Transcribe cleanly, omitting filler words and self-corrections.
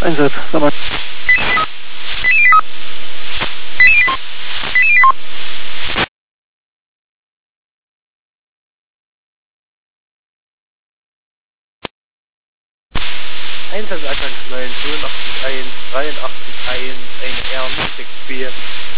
Einsatz, sag mal. Einsatz anschneiden, 85 1, 83 1, eine R, 6 4.